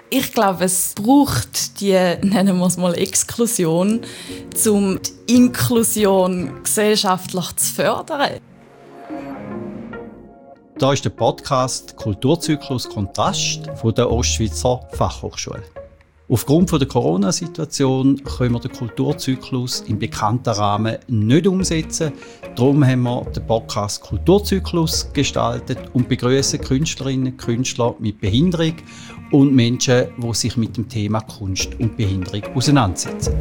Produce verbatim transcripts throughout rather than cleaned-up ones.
Ich glaube, es braucht die, nennen wir es mal, Exklusion, um die Inklusion gesellschaftlich zu fördern. Hier ist der Podcast «Kulturzyklus Kontrast» von der Ostschweizer Fachhochschule. Aufgrund der Corona-Situation können wir den Kulturzyklus im bekannten Rahmen nicht umsetzen. Darum haben wir den Podcast «Kulturzyklus» gestaltet und begrüßen Künstlerinnen und Künstler mit Behinderung und Menschen, die sich mit dem Thema Kunst und Behinderung auseinandersetzen.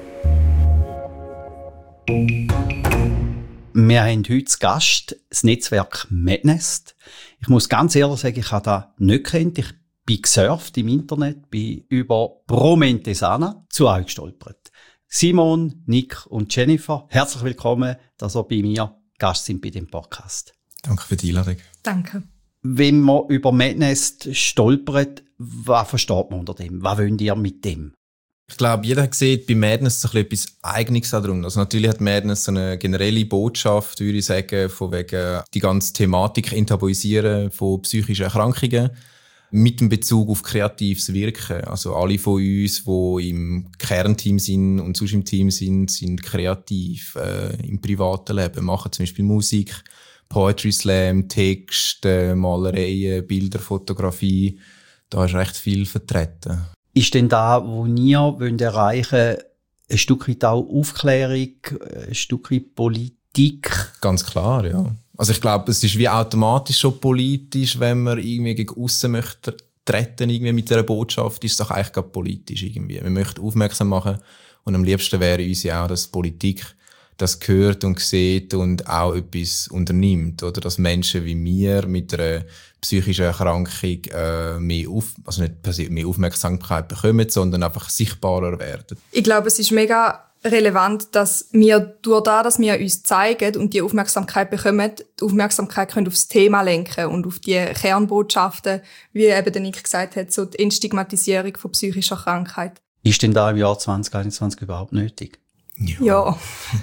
Wir haben heute zu Gast das Netzwerk Madnest. Ich muss ganz ehrlich sagen, ich habe das nicht gekannt. Ich bin gesurft im Internet, bin über Pro Mentesana zu euch gestolpert. Simon, Nick und Jennifer, herzlich willkommen, dass ihr bei mir Gast sind bei dem Podcast. Danke für die Einladung. Danke. Wenn man über Madnest stolpert, was versteht man unter dem? Was wollt ihr mit dem? Ich glaube, jeder sieht bei Madness so etwas Eigenes darum. Also natürlich hat Madness so eine generelle Botschaft, würde ich sagen, von wegen die ganze Thematik enttabuisieren von psychischen Erkrankungen mit dem Bezug auf kreatives Wirken. Also alle von uns, die im Kernteam sind und sonst im Team sind, sind kreativ äh, im privaten Leben, machen zum Beispiel Musik, Poetry Slam, Texte, Malereien, Bilder, Fotografie. Da ist recht viel vertreten. Ist denn da, wo ihr wollt erreichen, ein Stück weit auch Aufklärung, ein Stück weit Politik? Ganz klar, ja. Also ich glaube, es ist wie automatisch schon politisch, wenn man irgendwie gegen aussen möchte treten, irgendwie mit dieser Botschaft, ist es doch eigentlich gerade politisch irgendwie. Wir möchten aufmerksam machen und am liebsten wäre uns ja auch, dass Politik das hört und sieht und auch etwas unternimmt, oder? Dass Menschen wie wir mit einer psychischen Erkrankung äh, mehr, auf, also nicht mehr Aufmerksamkeit bekommen, sondern einfach sichtbarer werden. Ich glaube, es ist mega relevant, dass wir durch das, dass wir uns zeigen und die Aufmerksamkeit bekommen, die Aufmerksamkeit können aufs Thema lenken und auf die Kernbotschaften, wie eben der Nick gesagt hat, so die Entstigmatisierung von psychischer Krankheit. Ist denn da im Jahr zwanzig einundzwanzig überhaupt nötig? Ja. Ja,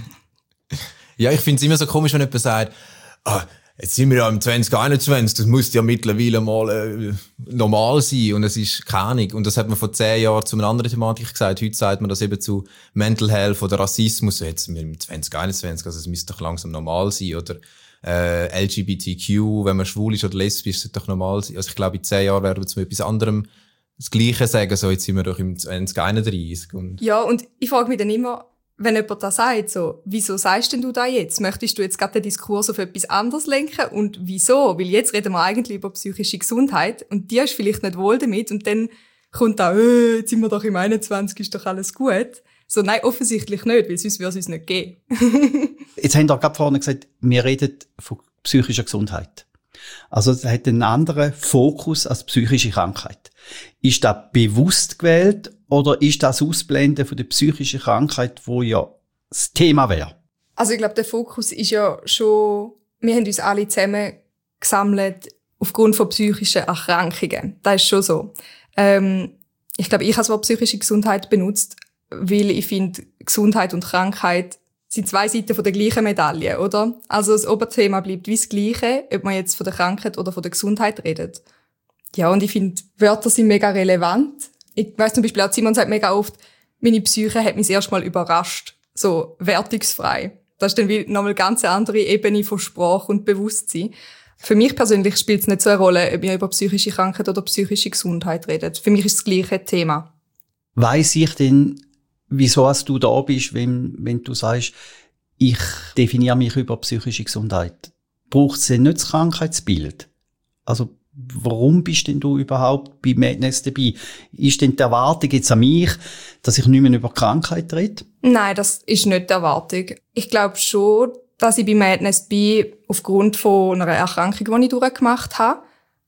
ja, ich finde es immer so komisch, wenn jemand sagt, ah, jetzt sind wir ja im zwanzig einundzwanzig, das muss ja mittlerweile mal äh, normal sein und es ist keine Ahnung. Und das hat man vor zehn Jahren zu einer anderen Thematik gesagt. Heute sagt man das eben zu Mental Health oder Rassismus. Jetzt sind wir im zwanzig einundzwanzig, also es müsste doch langsam normal sein. Oder äh, L G B T Q, wenn man schwul ist oder lesbisch, sollte doch normal sein. Also ich glaube, in zehn Jahren werden wir zu etwas anderem das Gleiche sagen. So, jetzt sind wir doch im zwanzig einunddreißig. Und ja, und ich frage mich dann immer, wenn jemand das sagt, so, wieso sagst denn du da jetzt? Möchtest du jetzt gerade den Diskurs auf etwas anderes lenken? Und wieso? Weil jetzt reden wir eigentlich über psychische Gesundheit und die ist vielleicht nicht wohl damit und dann kommt da, äh, jetzt sind wir doch im einundzwanzig, ist doch alles gut. So, nein, offensichtlich nicht, weil sonst würde es uns nicht geben. Jetzt haben wir gerade vorhin gesagt, wir reden von psychischer Gesundheit. Also es hat einen anderen Fokus als psychische Krankheit. Ist das bewusst gewählt oder ist das Ausblenden von der psychischen Krankheit, wo ja das Thema wäre? Also ich glaube, der Fokus ist ja schon, wir haben uns alle zusammen gesammelt aufgrund von psychischen Erkrankungen. Das ist schon so. Ähm, ich glaube, ich habe das Wort psychische Gesundheit benutzt, weil ich finde, Gesundheit und Krankheit sind zwei Seiten von der gleichen Medaille, oder? Also das Oberthema bleibt wie das Gleiche, ob man jetzt von der Krankheit oder von der Gesundheit redet. Ja, und ich finde, Wörter sind mega relevant. Ich weiss zum Beispiel auch, Simon sagt mega oft, meine Psyche hat mich erst mal überrascht. So, wertungsfrei. Das ist dann wie nochmal eine ganz andere Ebene von Sprache und Bewusstsein. Für mich persönlich spielt es nicht so eine Rolle, ob wir über psychische Krankheit oder psychische Gesundheit reden. Für mich ist es das gleiche Thema. Weiss ich denn, wieso als du da bist, wenn, wenn du sagst, ich definiere mich über psychische Gesundheit? Braucht es denn nicht das Krankheitsbild? Also, warum bist denn du überhaupt bei Madness dabei? Ist denn die Erwartung jetzt an mich, dass ich nicht mehr über Krankheit rede? Nein, das ist nicht die Erwartung. Ich glaube schon, dass ich bei Madness bin, aufgrund von einer Erkrankung, die ich durchgemacht habe.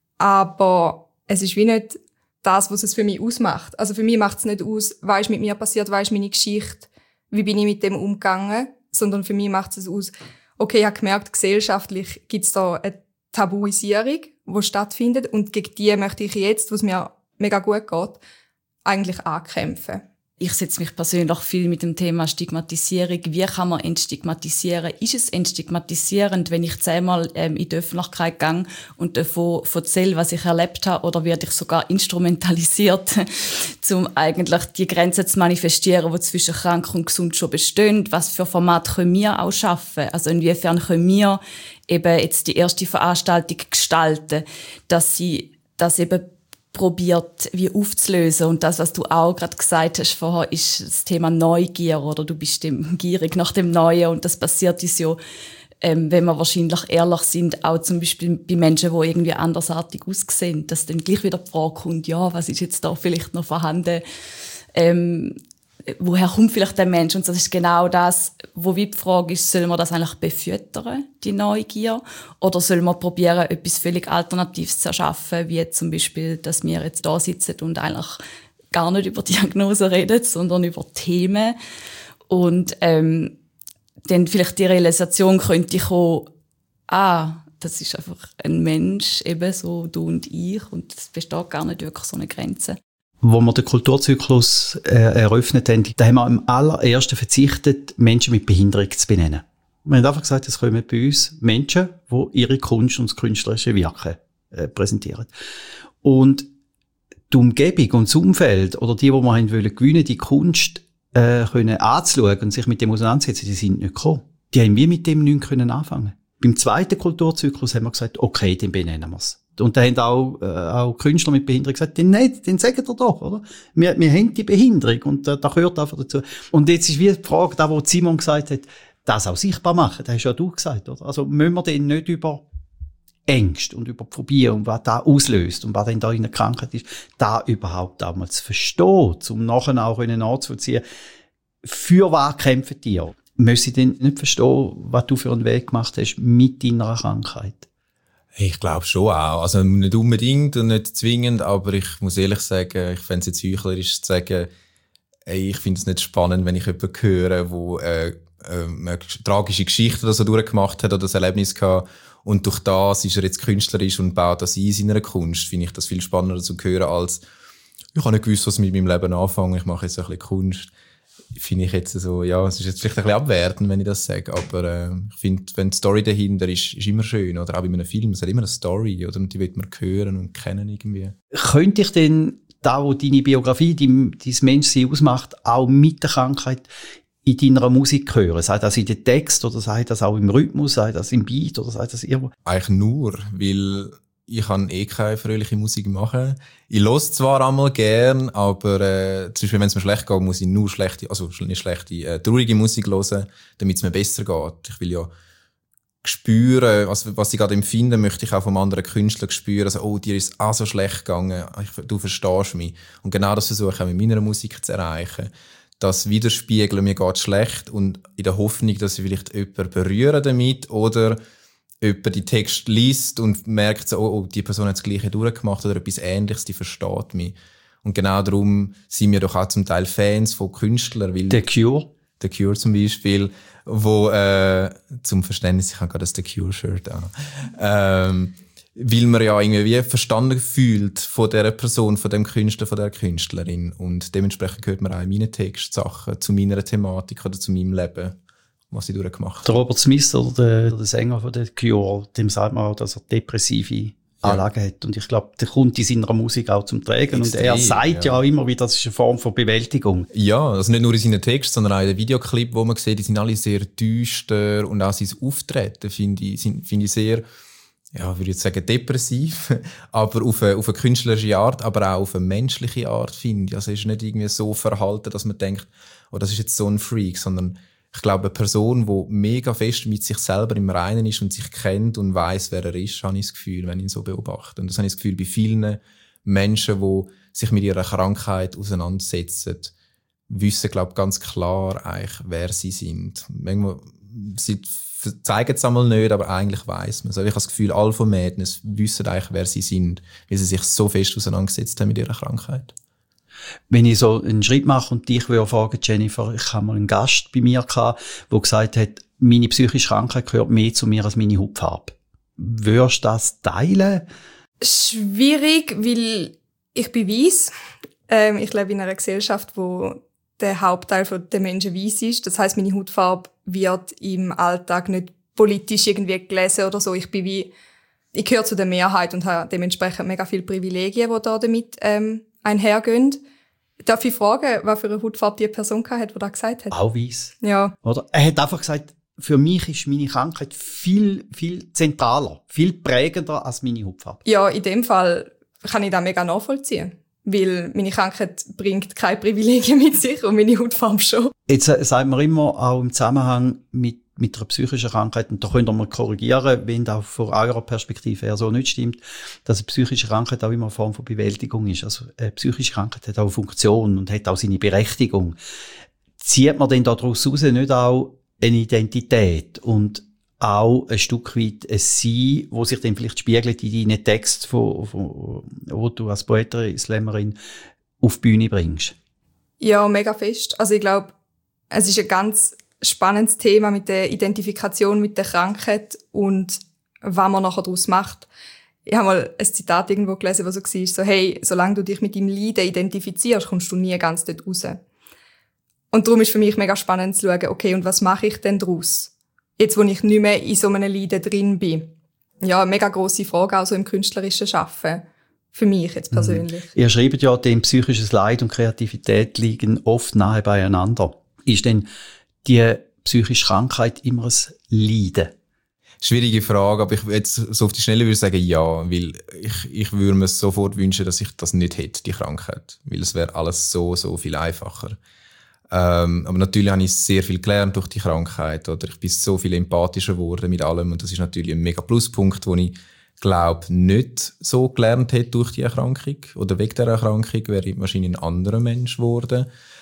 Aber es ist wie nicht das, was es für mich ausmacht. Also für mich macht es nicht aus, was ist mit mir passiert, was ist meine Geschichte, wie bin ich mit dem umgegangen, sondern für mich macht es aus, okay, ich habe gemerkt, gesellschaftlich gibt es da eine Tabuisierung, die stattfindet und gegen die möchte ich jetzt, was mir mega gut geht, eigentlich ankämpfen. Ich setze mich persönlich viel mit dem Thema Stigmatisierung. Wie kann man entstigmatisieren? Ist es entstigmatisierend, wenn ich zehnmal ähm, in die Öffentlichkeit gehe und davon erzähle, was ich erlebt habe? Oder werde ich sogar instrumentalisiert, um eigentlich die Grenzen zu manifestieren, die zwischen krank und gesund schon bestehen? Was für Format können wir auch schaffen? Also inwiefern können wir eben jetzt die erste Veranstaltung gestalten, dass sie das eben probiert, wie aufzulösen. Und das, was du auch gerade gesagt hast vorher, ist das Thema Neugier, oder du bist dem, gierig nach dem Neuen. Und das passiert uns ja, ähm, wenn wir wahrscheinlich ehrlich sind, auch zum Beispiel bei Menschen, die irgendwie andersartig aussehen, dass dann gleich wieder die Frage kommt, ja, was ist jetzt da vielleicht noch vorhanden? Ähm, woher kommt vielleicht der Mensch? Und das ist genau das, wo die Frage ist, sollen wir das eigentlich befüttern, die Neugier? Oder sollen wir probieren, etwas völlig Alternatives zu erschaffen, wie zum Beispiel, dass wir jetzt da sitzen und eigentlich gar nicht über Diagnosen reden, sondern über Themen. Und ähm, dann vielleicht die Realisation könnte kommen, ah, das ist einfach ein Mensch, eben so du und ich, und es besteht gar nicht wirklich so eine Grenze. Wo wir den Kulturzyklus äh, eröffnet haben, da haben wir am allerersten verzichtet, Menschen mit Behinderung zu benennen. Wir haben einfach gesagt, es kommen bei uns Menschen, die ihre Kunst und das künstlerische Wirken äh, präsentieren. Und die Umgebung und das Umfeld, oder die, die wir haben wollen gewinnen, die Kunst äh, können anzuschauen und sich mit dem auseinandersetzen, die sind nicht gekommen. Die haben wir mit dem nichts können anfangen. Beim zweiten Kulturzyklus haben wir gesagt, okay, dann benennen wir es. Und da haben auch, äh, auch Künstler mit Behinderung gesagt, nein, den sagen wir doch, oder? Wir, wir haben die Behinderung und äh, das gehört einfach dazu. Und jetzt ist wie die Frage, da wo Simon gesagt hat, das auch sichtbar machen, das hast ja du gesagt, oder? Also müssen wir denn nicht über Ängste und über die Phobie und was da auslöst und was denn da in der Krankheit ist, da überhaupt auch mal zu verstehen, um nachher auch nachzuvollziehen, für was kämpfen die? Müssen sie denn nicht verstehen, was du für einen Weg gemacht hast mit deiner Krankheit? Ich glaube schon auch. Also nicht unbedingt und nicht zwingend, aber ich muss ehrlich sagen, ich fände es jetzt heuchlerisch zu sagen, ey, ich finde es nicht spannend, wenn ich jemanden höre, der äh, äh, eine tragische Geschichte oder so durchgemacht hat oder das Erlebnis gehabt und durch das ist er jetzt künstlerisch und baut das ein in seiner Kunst. Finde ich das viel spannender zu hören, als ich habe nicht gewusst, was mit meinem Leben anfangen, ich mache jetzt ein bisschen Kunst. Finde ich jetzt so, ja, es ist jetzt vielleicht ein bisschen abwertend, wenn ich das sage, aber äh, ich finde, wenn die Story dahinter ist, ist immer schön, oder auch bei einem Film, es hat immer eine Story, oder, und die will man hören und kennen irgendwie. Könnte ich denn da, wo deine Biografie, dein, dein Menschsein ausmacht, auch mit der Krankheit in deiner Musik hören? Sei das in den Text, oder sei das auch im Rhythmus, sei das im Beat, oder sei das irgendwo? Eigentlich nur, weil ich kann eh keine fröhliche Musik machen. Ich höre zwar einmal gern, aber äh, zum Beispiel, wenn es mir schlecht geht, muss ich nur schlechte, also nicht schlechte, äh, traurige Musik hören, damit es mir besser geht. Ich will ja spüren, also was ich gerade empfinde, möchte ich auch vom anderen Künstler spüren. Also, oh, dir ist auch so schlecht gegangen, ich, du verstehst mich. Und genau das versuche ich auch mit meiner Musik zu erreichen. Das Widerspiegeln, mir geht schlecht, und in der Hoffnung, dass ich vielleicht jemanden berühren damit oder jemand die Text liest und merkt, so, oh, oh, die Person hat das Gleiche durchgemacht oder etwas Ähnliches, die versteht mich. Und genau darum sind wir doch auch zum Teil Fans von Künstlern. Weil The Cure? The Cure zum Beispiel, wo, äh, zum Verständnis, ich habe gerade das The Cure-Shirt an, ähm, weil man ja irgendwie wie verstanden fühlt von dieser Person, von dem Künstler, von der Künstlerin. Und dementsprechend hört man auch in meinen Textsachen zu meiner Thematik oder zu meinem Leben, was ich durchgemacht habe. Der Robert Smith, oder der, der Sänger von The Cure, dem sagt man auch, dass er depressive Anlagen ja. hat. Und ich glaube, der kommt in seiner Musik auch zum Tragen. Extrem, und er sagt ja. ja immer wieder, das ist eine Form von Bewältigung. Ja, also nicht nur in seinen Texten, sondern auch in den Videoclip, wo man sieht, die sind alle sehr düster. Und auch sein Auftreten finde ich, finde ich sehr, ja, würde ich jetzt sagen, depressiv. Aber auf eine, auf eine künstlerische Art, aber auch auf eine menschliche Art, finde ich. Also es ist nicht irgendwie so verhalten, dass man denkt, oh, das ist jetzt so ein Freak, sondern ich glaube, eine Person, die mega fest mit sich selber im Reinen ist und sich kennt und weiss, wer er ist, habe ich das Gefühl, wenn ich ihn so beobachte. Und das habe ich das Gefühl bei vielen Menschen, die sich mit ihrer Krankheit auseinandersetzen, wissen, glaube ich, ganz klar eigentlich, wer sie sind. Manchmal, sie zeigen es einmal nicht, aber eigentlich weiss man es. Also ich habe das Gefühl, alle von Madness wissen eigentlich, wer sie sind, weil sie sich so fest auseinandergesetzt haben mit ihrer Krankheit. Wenn ich so einen Schritt mache und dich würde fragen, Jennifer, ich habe mal einen Gast bei mir gehabt, der gesagt hat, meine psychische Krankheit gehört mehr zu mir als meine Hautfarbe. Würdest du das teilen? Schwierig, weil ich bin weiss. Ähm, ich lebe in einer Gesellschaft, wo der Hauptteil der Menschen weiss ist. Das heisst, meine Hautfarbe wird im Alltag nicht politisch irgendwie gelesen oder so. Ich bin wie, ich gehöre zu der Mehrheit und habe dementsprechend mega viele Privilegien, die da damit ähm, einhergehen. Darf ich fragen, was für eine Hautfarbe die Person hatte, die das gesagt hat? Auch weiss. Ja. Oder? Er hat einfach gesagt, für mich ist meine Krankheit viel, viel zentraler, viel prägender als meine Hautfarbe. Ja, in dem Fall kann ich das mega nachvollziehen. Weil meine Krankheit bringt keine Privilegien mit sich und meine Hautfarbe schon. Jetzt äh, sagt man immer auch im Zusammenhang mit, mit einer psychischen Krankheit, und da könnt ihr mal korrigieren, wenn das von eurer Perspektive her so nicht stimmt, dass eine psychische Krankheit auch immer eine Form von Bewältigung ist. Also eine psychische Krankheit hat auch eine Funktion und hat auch seine Berechtigung. Zieht man denn daraus raus nicht auch eine Identität und auch ein Stück weit ein Sein, wo sich dann vielleicht spiegelt in deinen Text, von, von, wo du als Poetin, Slammerin auf die Bühne bringst? Ja, mega fest. Also ich glaube, es ist ein ganz spannendes Thema mit der Identifikation mit der Krankheit und was man nachher daraus macht. Ich habe mal ein Zitat irgendwo gelesen, wo so war, so, hey, solange du dich mit deinem Leiden identifizierst, kommst du nie ganz dort raus. Und darum ist für mich mega spannend zu schauen, okay, und was mache ich denn daraus? Jetzt, wo ich nicht mehr in so einem Leiden drin bin. Ja, eine mega grosse Frage, auch so im künstlerischen Schaffen. Für mich jetzt persönlich. Mhm. Ihr schreibt ja, dem psychisches Leid und Kreativität liegen oft nahe beieinander. Ist denn die psychische Krankheit immer ein Leiden? Schwierige Frage, aber ich jetzt so auf die Schnelle würde sagen, ja, weil ich, ich würde mir sofort wünschen, dass ich das nicht hätte, die Krankheit. Weil es wäre alles so, so viel einfacher. Ähm, aber natürlich habe ich sehr viel gelernt durch die Krankheit, oder ich bin so viel empathischer geworden mit allem und das ist natürlich ein mega Pluspunkt, den ich glaube nicht so gelernt hätte durch die Erkrankung oder wegen der Erkrankung wäre ich wahrscheinlich ein anderer Mensch geworden.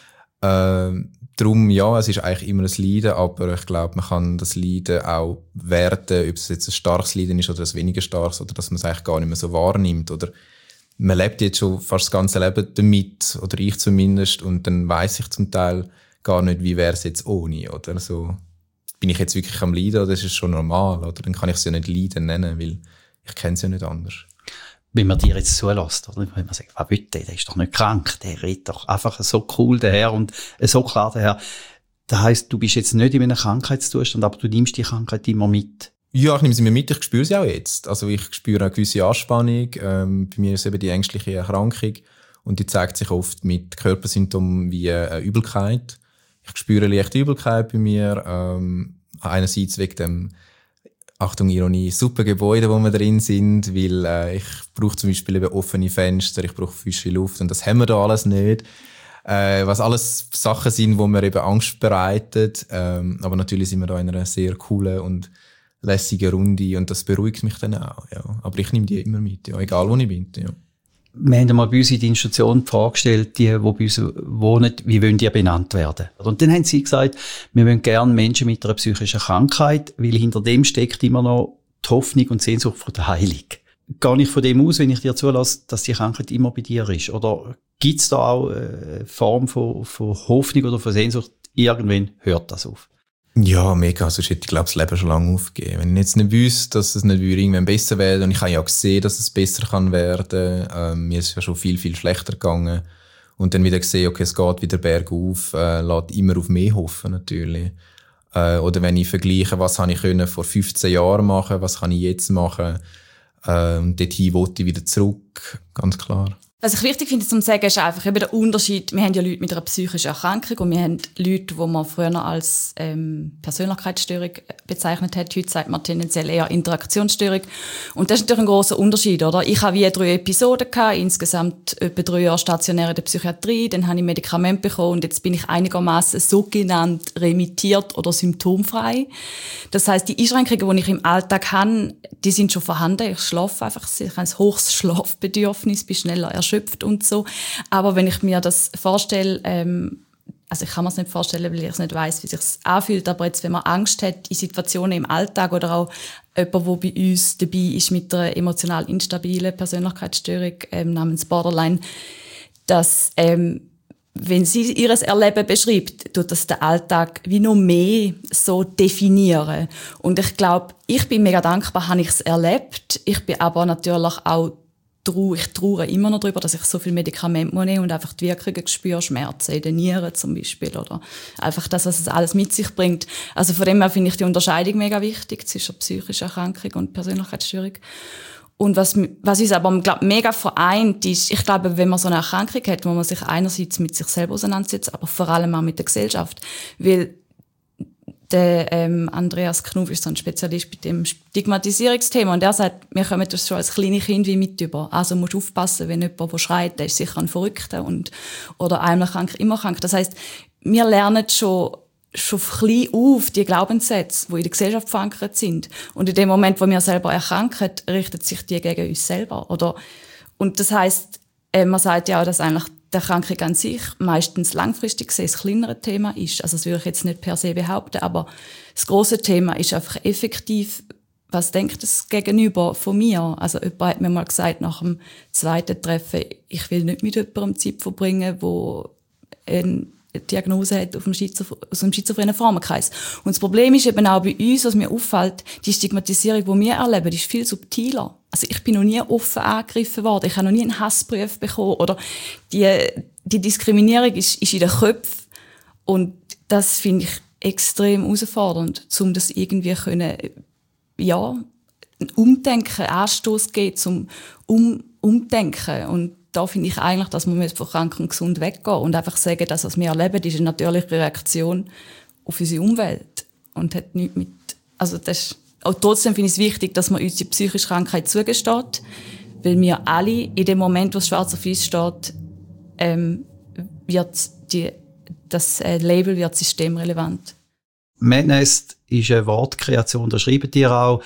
Ähm, darum, ja, es ist eigentlich immer ein Leiden, aber ich glaube, man kann das Leiden auch werten, ob es jetzt ein starkes Leiden ist oder ein weniger starkes oder dass man es eigentlich gar nicht mehr so wahrnimmt oder man lebt jetzt schon fast das ganze Leben damit, oder ich zumindest, und dann weiss ich zum Teil gar nicht, wie wäre es jetzt ohne, oder so. Bin ich jetzt wirklich am Leiden, oder ist es schon normal, oder? Dann kann ich es ja nicht Leiden nennen, weil ich kenne es ja nicht anders. Wenn man dir jetzt zulässt, oder? Wenn man sagt, was will der? Der ist doch nicht krank, der redet doch einfach so cool daher und so klar daher. Das heisst, du bist jetzt nicht in einem Krankheitszustand, aber du nimmst die Krankheit immer mit. Ja, ich nehme sie mir mit, ich spüre sie auch jetzt. Also ich spüre eine gewisse Anspannung. Ähm, bei mir ist es eben die ängstliche Erkrankung und die zeigt sich oft mit Körpersymptomen wie äh, Übelkeit. Ich spüre leichte Übelkeit bei mir. Ähm, einerseits wegen dem, Achtung Ironie, super Gebäude, wo wir drin sind, weil äh, ich brauche zum Beispiel eben offene Fenster, ich brauche frische Luft und das haben wir da alles nicht. Äh, was alles Sachen sind, wo mir eben Angst bereitet. Ähm, aber natürlich sind wir da in einer sehr coolen und lässige Runde und das beruhigt mich dann auch, ja. Aber ich nehme die immer mit, ja, egal wo ich bin, ja. Wir haben einmal bei uns in der Institution die Frage gestellt, die, die bei uns wohnen, wie wollen die benannt werden? Und dann haben sie gesagt, wir wollen gerne Menschen mit einer psychischen Krankheit, weil hinter dem steckt immer noch die Hoffnung und Sehnsucht von der Heilung. Gehe ich von dem aus, wenn ich dir zulasse, dass die Krankheit immer bei dir ist? Oder gibt es da auch eine Form von, von Hoffnung oder von Sehnsucht? Irgendwann hört das auf. Ja, mega. Sonst hätte ich, glaube ich, das Leben schon lange aufgegeben. Wenn ich jetzt nicht wüsste, dass es nicht irgendwann besser werden und ich habe ja auch gesehen, dass es besser kann werden. Ähm, mir ist ja schon viel, viel schlechter gegangen. Und dann wieder gesehen, okay, es geht wieder bergauf, äh, lässt immer auf mehr hoffen, natürlich. Äh, oder wenn ich vergleiche, was habe ich können vor fünfzehn Jahren machen, was kann ich jetzt machen, äh, und dorthin wollte ich wieder zurück, ganz klar. Was ich wichtig finde zu sagen, ist einfach eben der Unterschied. Wir haben ja Leute mit einer psychischen Erkrankung und wir haben Leute, die man früher als ähm, Persönlichkeitsstörung bezeichnet hat. Heute sagt man tendenziell eher Interaktionsstörung. Und das ist natürlich ein grosser Unterschied, oder? Ich habe wie drei Episoden gehabt, insgesamt etwa drei Jahre stationär in der Psychiatrie, dann habe ich Medikamente bekommen und jetzt bin ich einigermaßen sogenannt remittiert oder symptomfrei. Das heisst, die Einschränkungen, die ich im Alltag habe, die sind schon vorhanden. Ich schlafe einfach, ich habe ein hohes Schlafbedürfnis, bin schneller erschöpft und so. Aber wenn ich mir das vorstelle, ähm, also ich kann mir es nicht vorstellen, weil ich es nicht weiss, wie es sich anfühlt, aber jetzt, wenn man Angst hat in Situationen im Alltag oder auch jemand, der bei uns dabei ist mit einer emotional instabilen Persönlichkeitsstörung ähm, namens Borderline, dass ähm, wenn sie ihr Erleben beschreibt, tut das den Alltag wie noch mehr so definieren. Und ich glaube, ich bin mega dankbar, habe ich es erlebt. Ich bin aber natürlich auch trauere, ich trauere immer noch darüber, dass ich so viel Medikamente nehmen muss und einfach die Wirkungen spüre, Schmerzen in den Nieren zum Beispiel oder einfach das, was es alles mit sich bringt. Also von dem her finde ich die Unterscheidung mega wichtig zwischen psychischer Erkrankung und Persönlichkeitsstörung. Und was, was uns aber, glaub, mega vereint ist, ich glaube, wenn man so eine Erkrankung hat, wo man sich einerseits mit sich selber auseinandersetzt, aber vor allem auch mit der Gesellschaft, weil der ähm, Andreas Knuff ist so ein Spezialist bei dem Stigmatisierungsthema und der sagt, wir kommen das schon als kleine Kind wie mit über. Also musst du aufpassen, wenn jemand, der schreit, der ist sicher ein Verrückter und, oder einmal krank, immer krank. Das heisst, wir lernen schon, schon klein auf die Glaubenssätze, die in der Gesellschaft verankert sind. Und in dem Moment, wo wir selber erkranken, richtet sich die gegen uns selber. Oder, und das heisst, äh, man sagt ja auch, dass eigentlich die Erkrankung an sich meistens langfristig gesehen das kleinere Thema ist. Also das würde ich jetzt nicht per se behaupten, aber das grosse Thema ist einfach effektiv, was denkt das Gegenüber von mir? Also jemand hat mir mal gesagt nach dem zweiten Treffen, ich will nicht mit jemandem Zeit verbringen, der eine Diagnose hat auf dem Schizophr- aus einem schizophrenen Formenkreis. Und das Problem ist eben auch bei uns, was mir auffällt, die Stigmatisierung, die wir erleben, ist viel subtiler. Also ich bin noch nie offen angegriffen worden, ich habe noch nie einen Hassbrief bekommen oder die, die Diskriminierung ist, ist in den Köpfen und das finde ich extrem herausfordernd, um das irgendwie können, ja, ein Umdenken, Anstoß geben zum um, Umdenken und da finde ich eigentlich, dass man von krank und gesund weggehen und einfach sagen, dass was wir erleben, ist eine natürliche Reaktion auf unsere Umwelt und hat nichts mit, also das ist, auch trotzdem finde ich es wichtig, dass man uns die psychische Krankheit zugesteht, weil wir alle in dem Moment, wo es schwarz auf weiß steht, ähm, wird die, das äh, Label wird systemrelevant. Madness ist eine Wortkreation, da schreiben die auch,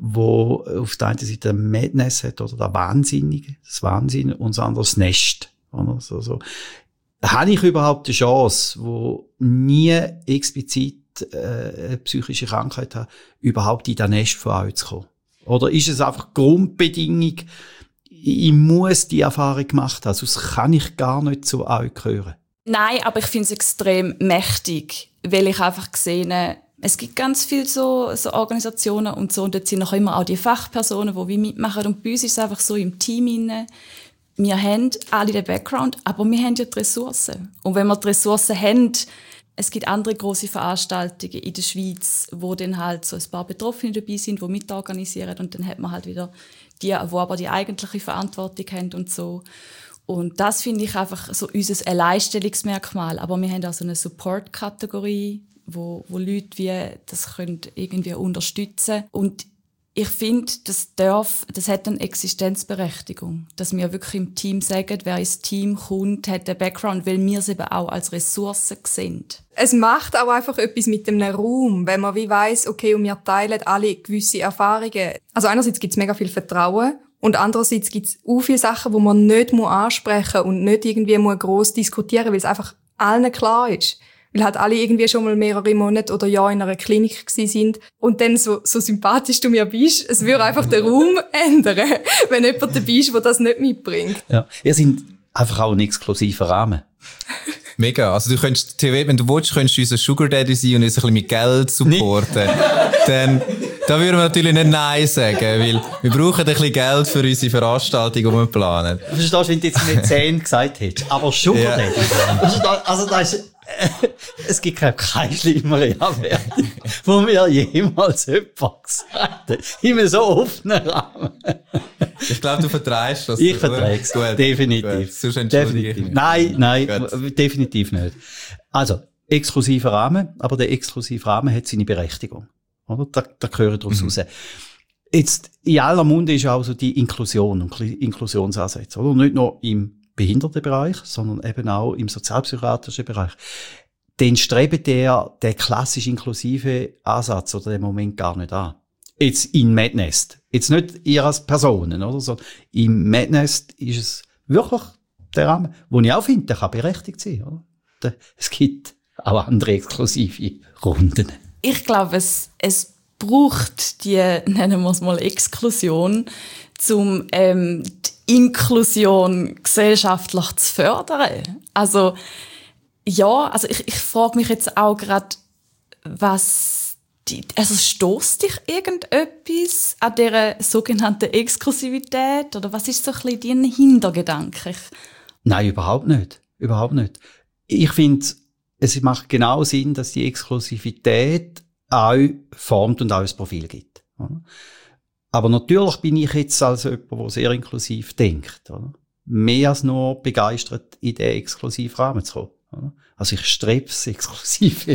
wo auf der einen Seite Madness hat, oder der Wahnsinnige, das Wahnsinn, und das andere das Nest. Oder? So, so. Habe ich überhaupt eine Chance, wo nie explizit äh, eine psychische Krankheit hat, überhaupt in das Nest von euch zu kommen? Oder ist es einfach Grundbedingung, ich muss die Erfahrung gemacht haben, sonst kann ich gar nicht zu euch gehören? Nein, aber ich finde es extrem mächtig, weil ich einfach gesehen, es gibt ganz viele so, so Organisationen und so, und dort sind noch immer auch die Fachpersonen, die wie mitmachen, und bei uns ist es einfach so im Team inne. Wir haben alle den Background, aber wir haben ja die Ressourcen. Und wenn wir die Ressourcen haben, es gibt andere grosse Veranstaltungen in der Schweiz, wo dann halt so ein paar Betroffene dabei sind, die mitorganisieren, und dann hat man halt wieder die, die aber die eigentliche Verantwortung haben und so. Und das finde ich einfach so unser Alleinstellungsmerkmal. Aber wir haben auch so eine Support-Kategorie, wo, wo Leute wie das können irgendwie unterstützen. Und ich finde, das darf, das hat eine Existenzberechtigung. Dass wir wirklich im Team sagen, wer ins Team kommt, hat den Background, weil wir es eben auch als Ressourcen sehen. Es macht auch einfach etwas mit dem Raum, wenn man wie weiss, okay, und wir teilen alle gewisse Erfahrungen. Also einerseits gibt es mega viel Vertrauen. Und andererseits gibt es auch viele Sachen, die man nicht ansprechen muss und nicht irgendwie gross diskutieren muss, weil es einfach allen klar ist. Weil halt alle irgendwie schon mal mehrere Monate oder Jahre in einer Klinik gewesen sind. Und dann, so, so sympathisch du mir bist, es würde einfach den Raum ändern, wenn jemand dabei ist, der das nicht mitbringt. Ja, ihr seid einfach auch ein exklusiver Rahmen. Mega. Also du könntest, wenn du willst, könntest du unser Sugar Daddy sein und uns ein bisschen mit Geld supporten. Dann, da würden wir natürlich nicht Nein sagen, weil wir brauchen ein bisschen Geld für unsere Veranstaltung, die wir planen. Verstehst du, wenn du jetzt nicht zehn gesagt hättest, aber Sugar Daddy. Ja. Also da ist, äh, es gibt keine schlimmere Abwertung, wo mir jemals jemand gesagt hat. In einem so offenen Rahmen. Ich glaube, du vertreibst das. Ich vertreibe es. Definitiv. Gut. Definitiv. Nein, nein, Gut. definitiv nicht. Also, exklusiver Rahmen, aber der exklusive Rahmen hat seine Berechtigung. Oder? Da, da gehören daraus mhm. raus. Jetzt, in aller Munde ist auch so die Inklusion und Inklusionsansätze, oder? Nicht nur im Behindertenbereich, sondern eben auch im sozialpsychiatrischen Bereich. Den strebt der, der klassisch inklusive Ansatz oder den Moment gar nicht an. Jetzt in Madness. Jetzt nicht ihr als Personen, oder? Sondern im Madness ist es wirklich der Rahmen, wo ich auch finde, der kann berechtigt sein, oder? Es gibt auch andere exklusive Runden. Ich glaube, es, es braucht die, nennen wir es mal, Exklusion, um ähm, die Inklusion gesellschaftlich zu fördern. Also, ja, also ich, ich frage mich jetzt auch gerade, was die, also stösst dich irgendetwas an dieser sogenannten Exklusivität? Oder was ist so ein bisschen dein Hintergedanke? Nein, überhaupt nicht. Überhaupt nicht. Ich finde, es macht genau Sinn, dass die Exklusivität auch formt und auch ein Profil gibt. Oder? Aber natürlich bin ich jetzt als jemand, der sehr inklusiv denkt. Oder? Mehr als nur begeistert, in den exklusiven Rahmen zu kommen. Oder? Also ich strebe es exklusiv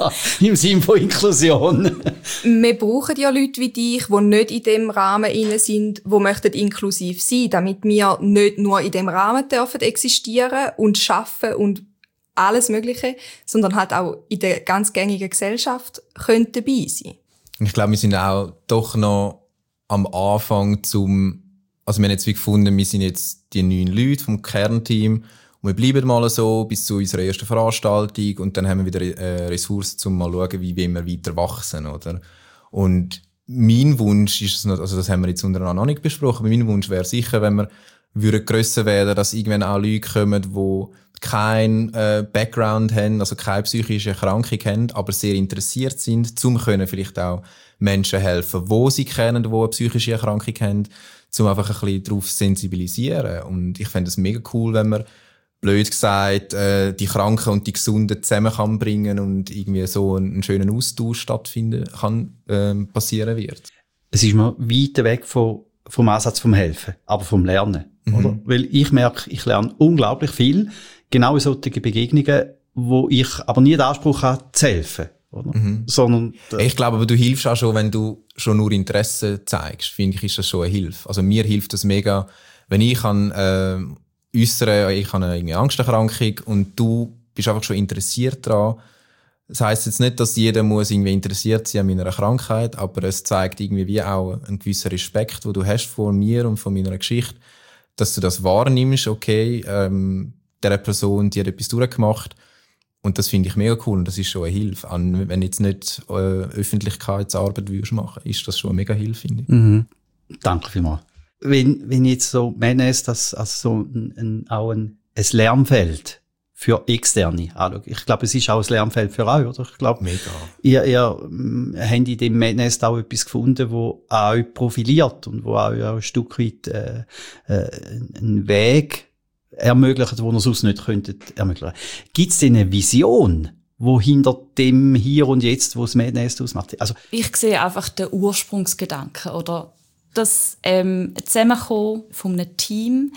im Sinne von Inklusion. Wir brauchen ja Leute wie dich, die nicht in dem Rahmen inne sind, die möchten inklusiv sein, damit wir nicht nur in dem Rahmen dürfen existieren und schaffen und alles Mögliche, sondern halt auch in der ganz gängigen Gesellschaft können dabei sein. Ich glaube, wir sind auch doch noch am Anfang zum, also wir haben jetzt wie gefunden, wir sind jetzt die neun Leute vom Kernteam und wir bleiben mal so bis zu unserer ersten Veranstaltung und dann haben wir wieder äh, Ressourcen, um mal zu schauen, wie wir weiter wachsen, oder? Und mein Wunsch ist es noch, also das haben wir jetzt untereinander noch nicht besprochen, aber mein Wunsch wäre sicher, wenn wir würden grösser werden, dass irgendwann auch Leute kommen, die keinen äh, Background haben, also keine psychische Erkrankung haben, aber sehr interessiert sind, zum können vielleicht auch Menschen helfen, wo sie kennen, die eine psychische Erkrankung haben, um einfach ein bisschen darauf zu sensibilisieren. Und ich fände es mega cool, wenn man, blöd gesagt, äh, die Kranken und die Gesunden zusammen kann bringen und irgendwie so einen, einen schönen Austausch stattfinden kann, äh, passieren wird. Es ist mir weit weg von, vom Ansatz vom Helfen, aber vom Lernen. Mhm. Oder? Weil ich merke, ich lerne unglaublich viel, genau in solchen Begegnungen, wo ich aber nie den Anspruch habe, zu helfen. Oder? Mhm. Sondern, äh, ich glaube, aber du hilfst auch schon, wenn du schon nur Interesse zeigst, finde ich, ist das schon eine Hilfe. Also mir hilft das mega, wenn ich kann, äh, äußere, ich habe eine Angsterkrankung und du bist einfach schon interessiert daran. Das heisst jetzt nicht, dass jeder muss irgendwie interessiert sein an meiner Krankheit, aber es zeigt irgendwie wie auch einen gewissen Respekt, den du hast vor mir und von meiner Geschichte, dass du das wahrnimmst, okay, ähm, dieser Person, die hat etwas durchgemacht. Und das finde ich mega cool und das ist schon eine Hilfe. An, wenn jetzt nicht äh, Öffentlichkeitsarbeit würdest machen, ist das schon eine mega Hilfe, finde ich. Mhm. Danke vielmals. Wenn, wenn jetzt so Madness das als so ein, ein, auch ein, ein Lernfeld für Externe anschaut. Ich glaube, es ist auch ein Lernfeld für euch, oder? Ich glaube, mega. Ihr, ihr ähm, habt in dem Madness auch etwas gefunden, wo euch profiliert und wo euch auch ein Stück weit äh, äh, einen Weg ermöglicht, wo ihr sonst nicht könntet ermöglichen. Gibt es denn eine Vision, wo hinter dem Hier und Jetzt, wo das Madness ausmacht? Also ich sehe einfach den Ursprungsgedanken oder das ähm, Zusammenkommen von einem Team,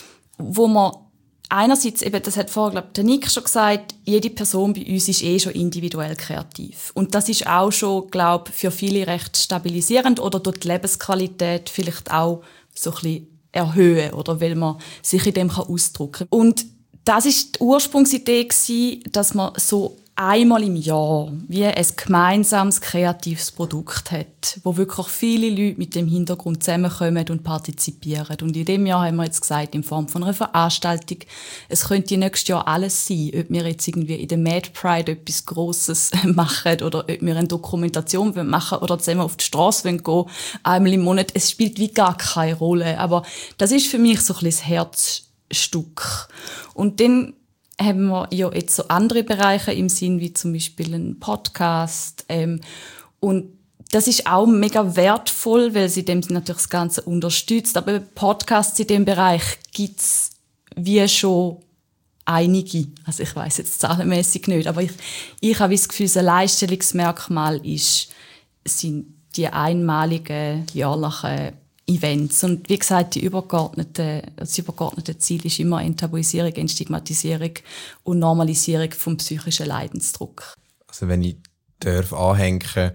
wo man einerseits eben, das hat vorher, glaube ich, der Nick schon gesagt, jede Person bei uns ist eh schon individuell kreativ. Und das ist auch schon, glaube ich, für viele recht stabilisierend oder durch die Lebensqualität vielleicht auch so ein bisschen erhöhen oder weil man sich in dem ausdrücken kann. Und das ist die Ursprungsidee gewesen, dass man so einmal im Jahr wie ein gemeinsames kreatives Produkt hat, wo wirklich viele Leute mit dem Hintergrund zusammenkommen und partizipieren. Und in dem Jahr haben wir jetzt gesagt, in Form von einer Veranstaltung, es könnte nächstes Jahr alles sein, ob wir jetzt irgendwie in der Mad Pride etwas Grosses machen oder ob wir eine Dokumentation machen oder zusammen auf die Straße gehen, einmal im Monat. Es spielt wie gar keine Rolle. Aber das ist für mich so ein bisschen das Herzstück. Und dann haben wir ja jetzt so andere Bereiche im Sinn, wie zum Beispiel ein Podcast. Ähm, und das ist auch mega wertvoll, weil sie dem natürlich das Ganze unterstützt. Aber Podcasts in dem Bereich gibt's wie schon einige. Also ich weiss jetzt zahlenmässig nicht, aber ich, ich habe das Gefühl, ein Alleinstellungsmerkmal ist, sind die einmaligen jährlichen Events. Und wie gesagt, die übergeordnete, das übergeordnete Ziel ist immer Enttabuisierung, Entstigmatisierung und Normalisierung vom psychischen Leidensdruck. Also wenn ich darf anhängen,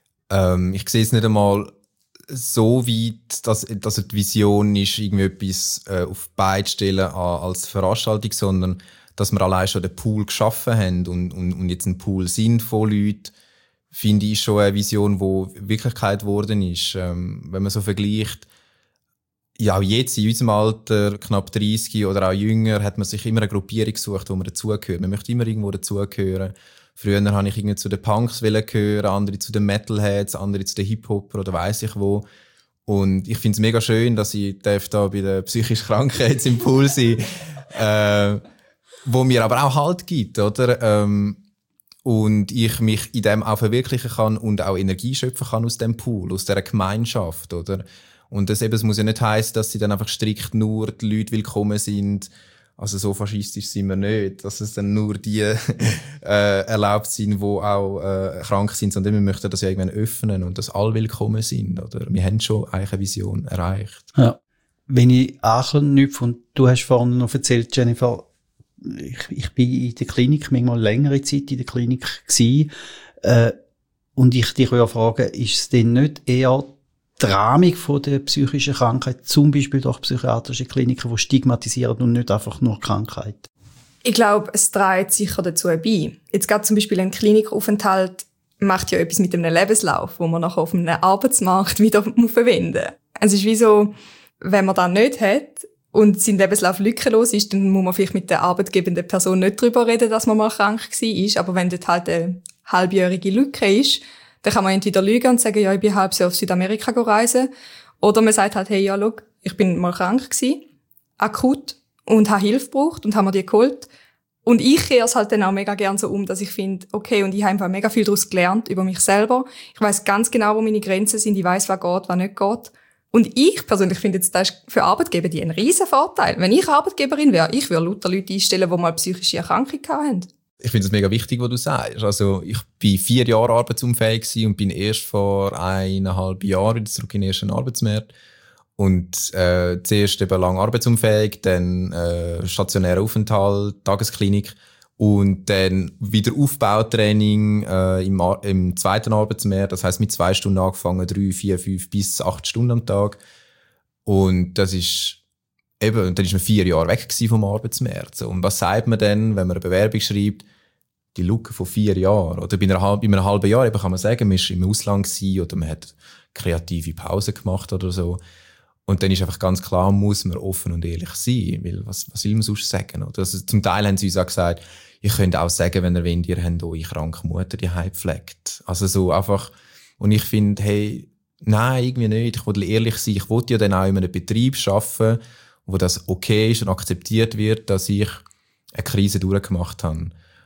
ähm, ich sehe es nicht einmal so weit, dass, dass die Vision ist, irgendwie etwas äh, auf die Beine zu stellen als Veranstaltung, sondern dass wir allein schon den Pool geschaffen haben und, und, und jetzt ein Pool sind von Leuten, finde ich schon eine Vision, die Wirklichkeit geworden ist. Ähm, wenn man so vergleicht, ja, jetzt in unserem Alter, knapp dreissig oder auch jünger, hat man sich immer eine Gruppierung gesucht, wo man dazugehört. Man möchte immer irgendwo dazugehören. Früher habe ich irgendwie zu den Punks gehören, andere zu den Metalheads, andere zu den Hip-Hopper oder weiss ich wo. Und ich finde es mega schön, dass ich da bei den psychisch Kranken jetzt im Pool sein, äh, wo mir aber auch Halt gibt, oder? Ähm, und ich mich in dem auch verwirklichen kann und auch Energie schöpfen kann aus dem Pool, aus dieser Gemeinschaft, oder? Und das eben, es muss ja nicht heissen, dass sie dann einfach strikt nur die Leute willkommen sind. Also so faschistisch sind wir nicht, dass es dann nur die äh, erlaubt sind, die auch äh, krank sind, sondern wir möchten das ja irgendwann öffnen und dass alle willkommen sind, oder? Wir haben schon eigentlich eine Vision erreicht. Ja. Wenn ich anknüpfe, und du hast vorhin noch erzählt, Jennifer, ich, ich bin in der Klinik, manchmal längere Zeit in der Klinik gewesen, äh, und ich dich will fragen, ist es denn nicht eher die Rahmung von der psychischen Krankheit, zum Beispiel durch psychiatrische Kliniken, die stigmatisieren und nicht einfach nur Krankheit? Ich glaube, es trägt sicher dazu bei. Jetzt gerade zum Beispiel ein Klinikaufenthalt macht ja etwas mit einem Lebenslauf, wo man nachher auf einem Arbeitsmarkt wieder verwenden muss. Es ist wie so, wenn man das nicht hat und sein Lebenslauf lückenlos ist, dann muss man vielleicht mit der arbeitgebenden Person nicht darüber reden, dass man mal krank war. Aber wenn dort halt eine halbjährige Lücke ist, dann kann man entweder lügen und sagen, ja, ich bin halb Jahr auf Südamerika reisen. Oder man sagt halt, hey, ja, schau, ich bin mal krank gewesen, akut, und habe Hilfe gebraucht und habe mir die geholt. Und ich kehre es halt dann auch mega gern so um, dass ich finde, okay, und ich habe einfach mega viel daraus gelernt über mich selber. Ich weiss ganz genau, wo meine Grenzen sind. Ich weiss, was geht, was nicht geht. Und ich persönlich finde jetzt, das ist für Arbeitgeber die ein riesen Vorteil. Wenn ich Arbeitgeberin wäre, ich würde lauter Leute einstellen, die mal psychische Erkrankungen hatten. Ich finde es mega wichtig, was du sagst. Also, ich bin vier Jahre arbeitsunfähig gewesen und bin erst vor eineinhalb Jahren wieder zurück in den ersten Arbeitsmarkt. Und, äh, zuerst eben lang arbeitsunfähig, dann, äh, stationärer Aufenthalt, Tagesklinik und dann wieder Aufbautraining, äh, im, Ar- im zweiten Arbeitsmarkt. Das heisst, mit zwei Stunden angefangen, drei, vier, fünf bis acht Stunden am Tag. Und das ist, eben, dann ist man vier Jahre weg vom Arbeitsmarkt. So. Und was sagt man denn, wenn man eine Bewerbung schreibt? Die Lücke von vier Jahren. Oder bei, einer, bei einem halben Jahr eben kann man sagen, man war im Ausland gewesen, oder man hat kreative Pause gemacht oder so. Und dann ist einfach ganz klar, muss man offen und ehrlich sein. Weil was, was will man sonst sagen? Oder? Also zum Teil haben sie uns auch gesagt, ihr könnt auch sagen, wenn ihr wollt, ihr habt eure kranke Mutter, die heim pflegt. Also so einfach. Und ich finde, hey, nein, irgendwie nicht. Ich will ehrlich sein. Ich will ja dann auch in einem Betrieb arbeiten, wo das okay ist und akzeptiert wird, dass ich eine Krise durchgemacht habe.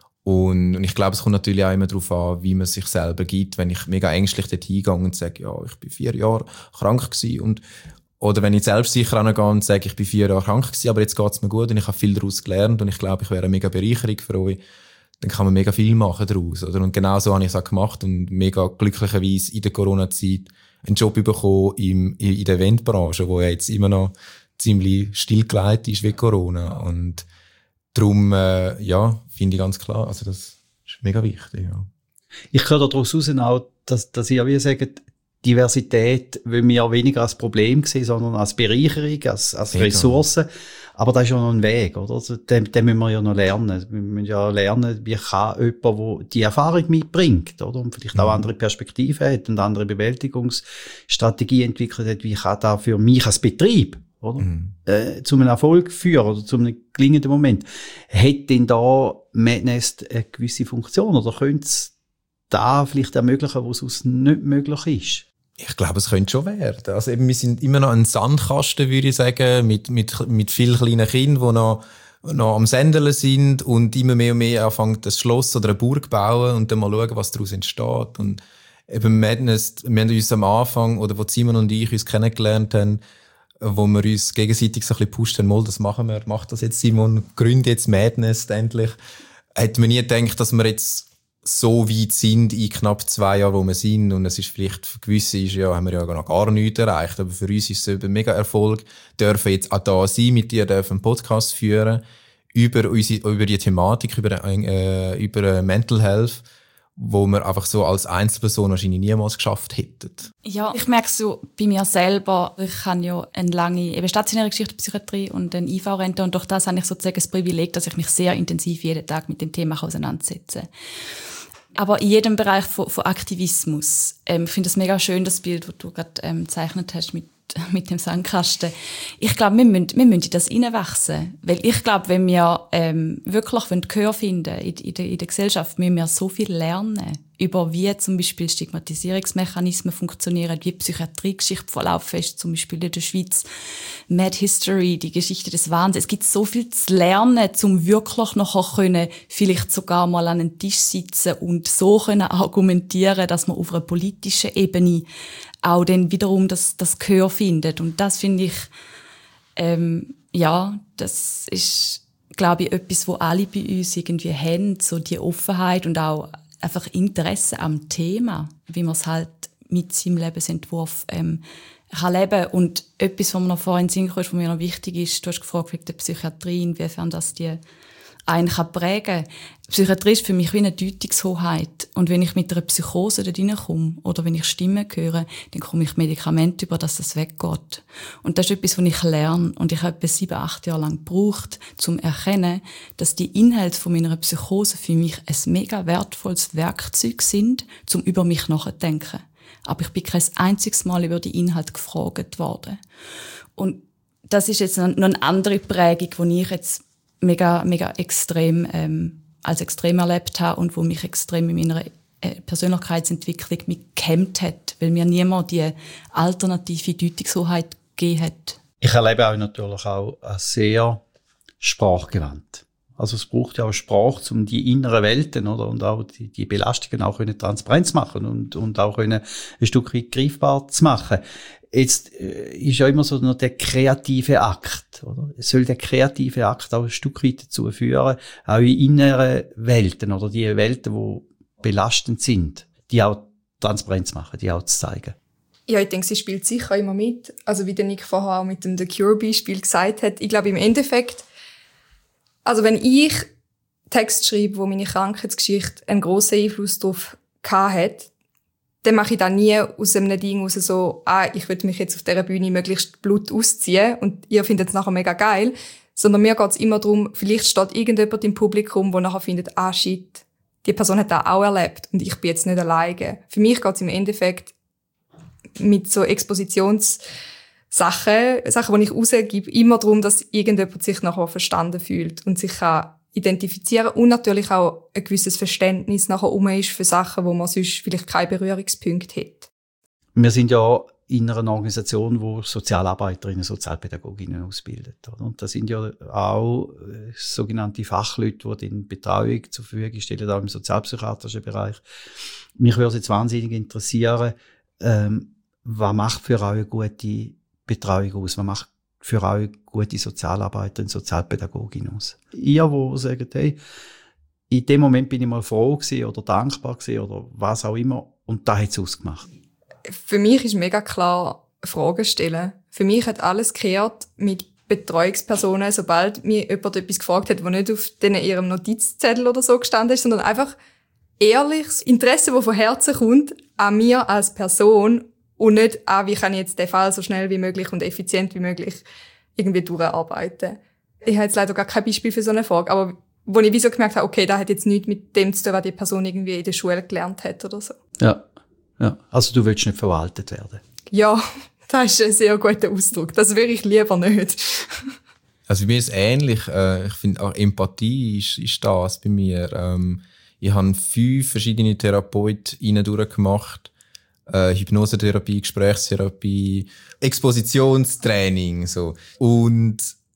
Und, und ich glaube, es kommt natürlich auch immer darauf an, wie man sich selber gibt. Wenn ich mega ängstlich dort hingehe und sage, ja, ich bin vier Jahre krank gewesen und, oder wenn ich selbstsicher angehe und sage, ich bin vier Jahre krank gewesen, aber jetzt geht's mir gut und ich habe viel daraus gelernt und ich glaube, ich wäre eine mega Bereicherung für euch, dann kann man mega viel machen daraus, oder? Und genau so habe ich es auch gemacht und mega glücklicherweise in der Corona-Zeit einen Job bekommen im, in der Eventbranche, wo ja jetzt immer noch ziemlich stillgelegt ist wie Corona. Und darum, äh, ja, finde ich ganz klar, also das ist mega wichtig, ja. Ich höre daraus heraus auch, dass, dass ihr wie sagt, Diversität will wir weniger als Problem sehen, sondern als Bereicherung, als, als Ressource. Aber das ist ja noch ein Weg, oder? Also, den, den müssen wir ja noch lernen. Wir müssen ja lernen, wie kann jemand, der die Erfahrung mitbringt, oder? Und vielleicht auch andere Perspektiven hat und andere Bewältigungsstrategie entwickelt hat, wie kann das für mich als Betrieb, oder? Mhm. Äh, zu einem Erfolg führen oder zu einem gelingenden Moment. Hat denn da Madnest eine gewisse Funktion oder könnte es da vielleicht ermöglichen, wo es sonst nicht möglich ist? Ich glaube, es könnte schon werden. Also eben, wir sind immer noch ein Sandkasten, würde ich sagen, mit, mit, mit vielen kleinen Kindern, die noch, noch am Sendeln sind und immer mehr und mehr anfangen, das Schloss oder eine Burg bauen und dann mal schauen, was daraus entsteht. Und eben Madness, wir haben uns am Anfang, oder wo Simon und ich uns kennengelernt haben, wo wir uns gegenseitig so ein bisschen gepusht haben, mal, das machen wir, mach das jetzt Simon, gründe jetzt Madness endlich. Hätte man nie gedacht, dass wir jetzt so weit sind in knapp zwei Jahren, wo wir sind. Und es ist vielleicht, für gewisse ist, ja, haben wir ja noch gar nichts erreicht. Aber für uns ist es ein mega Erfolg. Dürfen jetzt auch da sein, mit dir dürfen einen Podcast führen, über unsere, über die Thematik, über, äh, über Mental Health, wo wir einfach so als Einzelperson wahrscheinlich niemals geschafft hätten. Ja, ich merke so bei mir selber, ich habe ja eine lange eben stationäre Geschichte Psychiatrie und eine I V-Rente und durch das habe ich sozusagen das Privileg, dass ich mich sehr intensiv jeden Tag mit dem Thema auseinandersetze. Aber in jedem Bereich von, von Aktivismus. Ähm, ich finde es mega schön, das Bild, das du gerade ähm, gezeichnet hast mit, mit dem Sandkasten. Ich glaube, wir müssen, wir müssen in das hineinwachsen. Weil ich glaube, wenn wir ähm, wirklich Gehör finden in, in, der, in der Gesellschaft, müssen wir so viel lernen über wie zum Beispiel Stigmatisierungsmechanismen funktionieren, wie Psychiatriegeschichte verlaufen ist, zum Beispiel in der Schweiz, Mad History, die Geschichte des Wahnsinns. Es gibt so viel zu lernen, um wirklich nachher können, vielleicht sogar mal an einen Tisch sitzen und so können argumentieren, dass man auf einer politischen Ebene auch dann wiederum das, das Gehör findet. Und das finde ich, ähm, ja, das ist, glaube ich, etwas, wo alle bei uns irgendwie haben, so die Offenheit und auch einfach Interesse am Thema, wie man es halt mit seinem Lebensentwurf ähm, kann leben. Und etwas, was mir noch vorhin in den Sinn kam, was mir noch wichtig ist, du hast gefragt wegen der Psychiatrie, inwiefern das die einen kann prägen kann. Psychiatrie ist für mich wie eine Deutungshoheit. Und wenn ich mit einer Psychose da reinkomme oder wenn ich Stimmen höre, dann komme ich Medikamente über, dass das weggeht. Und das ist etwas, was ich lerne. Und ich habe etwa sieben, acht Jahre lang gebraucht, um zu erkennen, dass die Inhalte von meiner Psychose für mich ein mega wertvolles Werkzeug sind, um über mich nachzudenken. Aber ich bin kein einziges Mal über die Inhalte gefragt worden. Und das ist jetzt noch eine andere Prägung, die ich jetzt mega, mega extrem, ähm, als extrem erlebt habe und wo mich extrem in meiner äh, Persönlichkeitsentwicklung mich gehemmt hat, weil mir niemand die alternative Deutungshoheit gegeben hat. Ich erlebe auch natürlich auch sehr sprachgewandt. Also es braucht ja auch Sprache, um die inneren Welten, oder, und auch die, die Belastungen auch können transparent zu machen und, und auch können ein Stück weit greifbar zu machen. Jetzt äh, ist ja immer so noch der kreative Akt, oder? Soll der kreative Akt auch ein Stück weit dazu führen, auch in inneren Welten, oder die Welten, die belastend sind, die auch transparent zu machen, die auch zu zeigen? Ja, ich denke, sie spielt sicher immer mit. Also wie der Nick vorher auch mit dem The Cure-Beispiel gesagt hat, ich glaube im Endeffekt, also wenn ich Text schreibe, wo meine Krankheitsgeschichte einen grossen Einfluss darauf hat, dann mache ich da nie aus einem Ding raus so, ah, ich will mich jetzt auf dieser Bühne möglichst Blut ausziehen und ihr findet es nachher mega geil. Sondern mir geht es immer darum, vielleicht steht irgendjemand im Publikum, der nachher findet, ah shit, die Person hat das auch erlebt und ich bin jetzt nicht alleine. Für mich geht es im Endeffekt mit so Expositionssachen, Sachen, die ich rausgebe, immer darum, dass irgendjemand sich nachher verstanden fühlt und sich kann identifizieren und natürlich auch ein gewisses Verständnis nachher um ist für Sachen, wo man sonst vielleicht keine Berührungspunkte hat. Wir sind ja in einer Organisation, wo Sozialarbeiterinnen, Sozialpädagoginnen ausbildet. Oder? Und da sind ja auch äh, sogenannte Fachleute, die die Betreuung zur Verfügung stellen, auch im sozialpsychiatrischen Bereich. Mich würde jetzt wahnsinnig interessieren, ähm, was macht für euch eine gute Betreuung aus? Was macht für euch gute Sozialarbeiterin, Sozialpädagogin aus? Ihr, wo sagt, hey, in dem Moment bin ich mal froh gewesen oder dankbar gewesen oder was auch immer und da hat es ausgemacht. Für mich ist mega klar Fragen stellen. Für mich hat alles gekehrt mit Betreuungspersonen, sobald mir jemand etwas gefragt hat, was nicht auf ihrem Notizzettel oder so gestanden ist, sondern einfach ehrliches Interesse, das von Herzen kommt, an mir als Person und nicht, ah, wie kann ich jetzt den Fall so schnell wie möglich und effizient wie möglich irgendwie durcharbeiten. Ich habe jetzt leider gar kein Beispiel für so eine Frage, aber wo ich wie so gemerkt habe, okay, das hat jetzt nichts mit dem zu tun, was die Person irgendwie in der Schule gelernt hat oder so. Ja, ja. Also du willst nicht verwaltet werden? Ja, das ist ein sehr guter Ausdruck. Das will ich lieber nicht. Also bei mir ist es ähnlich. Äh, ich finde auch Empathie ist, ist das bei mir. Ähm, ich habe fünf verschiedene Therapeutinnen durchgemacht. Äh, Hypnosetherapie, Gesprächstherapie, Expositionstraining, so. Und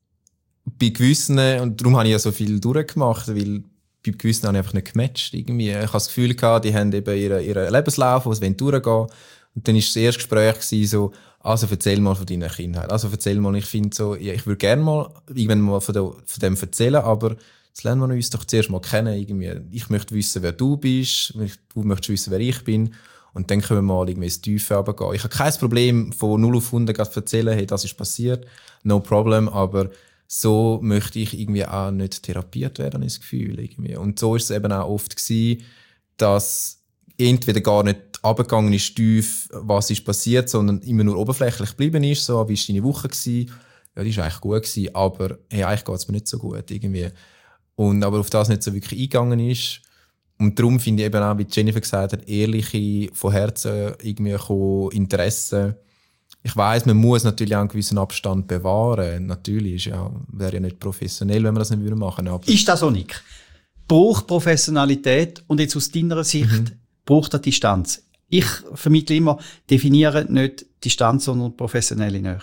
bei gewissen, und darum habe ich ja so viel durchgemacht, weil bei gewissen habe ich einfach nicht gematcht, irgendwie. Ich habe das Gefühl gehabt, die haben eben ihren, ihren Lebenslauf, wo sie durchgehen wollen. Und dann war das erste Gespräch gewesen, so, also erzähl mal von deiner Kindheit. Also erzähl mal, ich finde so, ja, ich würde gerne mal, irgendwann mal von, der, von dem erzählen, aber jetzt lernen wir uns doch zuerst mal kennen, irgendwie. Ich möchte wissen, wer du bist, du möchtest wissen, wer ich bin. Und dann können wir mal irgendwie ins Tiefe runtergehen. Ich habe kein Problem, von null auf hundert zu erzählen, hey, das ist passiert, no problem, aber so möchte ich irgendwie auch nicht therapiert werden, ist das Gefühl, irgendwie. Und so ist es eben auch oft gewesen, dass entweder gar nicht runtergegangen ist tief, was ist passiert, sondern immer nur oberflächlich geblieben ist, so, wie war deine Woche gewesen? Ja, die war eigentlich gut gewesen, aber hey, eigentlich geht es mir nicht so gut, irgendwie. Und aber auf das nicht so wirklich eingegangen ist. Und darum finde ich eben auch, wie Jennifer gesagt hat, ehrliche, von Herzen irgendwie kommen, Interessen. Ich weiss, man muss natürlich auch einen gewissen Abstand bewahren. Natürlich, ja, wäre ja nicht professionell, wenn man das nicht machen würde. Aber ist das so, Nick? Braucht Professionalität und jetzt aus deiner Sicht, mhm. braucht eine Distanz. Ich vermittle immer, definiere nicht Distanz, sondern professionelle Nähe.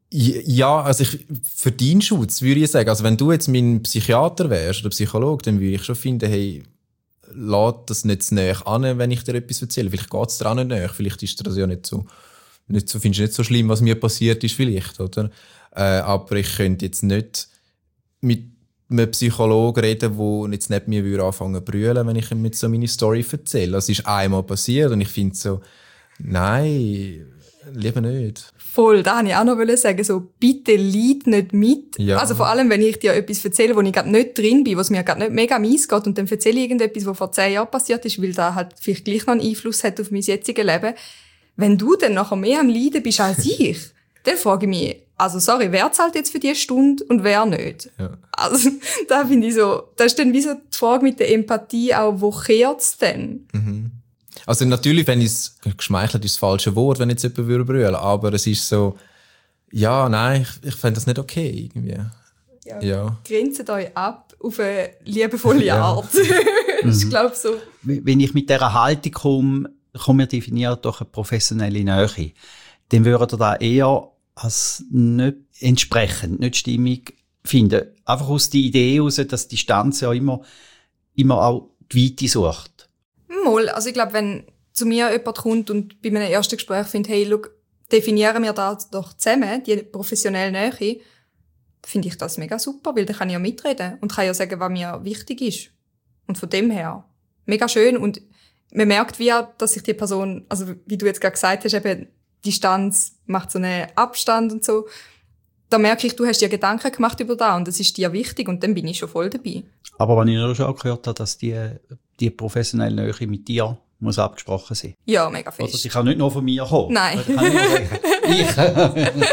Ja, also ich, für deinen Schutz würde ich sagen, also wenn du jetzt mein Psychiater wärst oder Psychologe, dann würde ich schon finden, hey, lass das nicht zu nahe an, wenn ich dir etwas erzähle. Vielleicht geht es dir auch nicht nahe, vielleicht ist das ja nicht so, nicht so, findest du nicht so schlimm, was mir passiert ist vielleicht, oder? Äh, aber ich könnte jetzt nicht mit einem Psychologen reden, der jetzt nicht mir würde anfangen zu brüllen, wenn ich ihm mit so meine Story erzähle. Das ist einmal passiert und ich finde so, nein, lieber nicht. Voll, da wollte ich auch noch sagen, so, bitte leid nicht mit. Ja. Also vor allem, wenn ich dir etwas erzähle, wo ich gerade nicht drin bin, was mir gerade nicht mega mies geht und dann erzähle ich irgendetwas, was vor zehn Jahren passiert ist, weil das halt vielleicht gleich noch einen Einfluss hat auf mein jetziges Leben. Wenn du dann nachher mehr am Leiden bist als ich, dann frage ich mich, also sorry, wer zahlt jetzt für diese Stunde und wer nicht? Ja. Also da finde ich so, da ist dann wie so die Frage mit der Empathie auch, wo kehrt's denn? Mhm. Also natürlich, wenn ich es geschmeichelt ist das falsche Wort, wenn jetzt jemand brüllen würde, aber es ist so, ja, nein, ich, ich fände das nicht okay irgendwie. Ja. Ja. Grenzt euch ab auf eine liebevolle Ja. Art. Ich glaube so. Wenn ich mit dieser Haltung komme, komme wir definiert durch eine professionelle Nähe, dann würde da eher als nicht entsprechend, nicht stimmig finden. Einfach aus der Idee heraus, dass die Distanz ja immer, immer auch die Weite sucht. Mal, also ich glaube, wenn zu mir jemand kommt und bei meinem ersten Gespräch findet, hey, schau, definieren wir das doch zusammen, die professionelle Nähe, finde ich das mega super, weil dann kann ich ja mitreden und kann ja sagen, was mir wichtig ist. Und von dem her, mega schön und man merkt wie, dass sich die Person, also wie du jetzt gerade gesagt hast, eben Distanz macht so einen Abstand und so. Da merke ich, du hast dir Gedanken gemacht über das und das ist dir wichtig und dann bin ich schon voll dabei. Aber wenn ich schon gehört habe, dass die, die professionelle Nähe mit dir muss abgesprochen sein. Ja, mega fest. Oder die kann nicht nur von mir kommen. Nein. Kann ich nur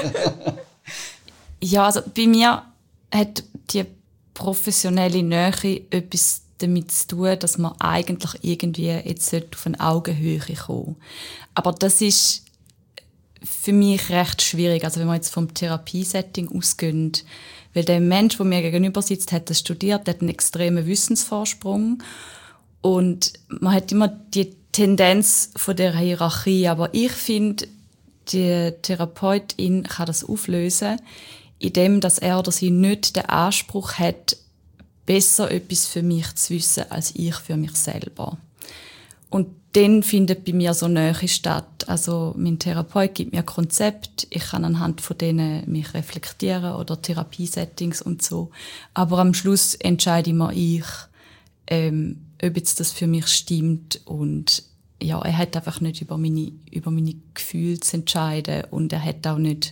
Ja, also bei mir hat die professionelle Nähe etwas damit zu tun, dass man eigentlich irgendwie jetzt auf eine Augenhöhe kommen. Aber das ist für mich recht schwierig. Also wenn wir jetzt vom Therapiesetting ausgehen, weil der Mensch, der mir gegenüber sitzt, hat das studiert, hat einen extremen Wissensvorsprung und man hat immer die Tendenz von der Hierarchie. Aber ich finde, die Therapeutin kann das auflösen, indem dass er oder sie nicht den Anspruch hat, besser etwas für mich zu wissen als ich für mich selber. Und dann findet bei mir so Nähe statt. Also mein Therapeut gibt mir Konzept, ich kann anhand von denen mich reflektieren oder Therapiesettings und so. Aber am Schluss entscheide immer ich, ähm, ob jetzt das für mich stimmt. Und ja, er hat einfach nicht über meine, über meine Gefühle zu entscheiden und er hat auch nicht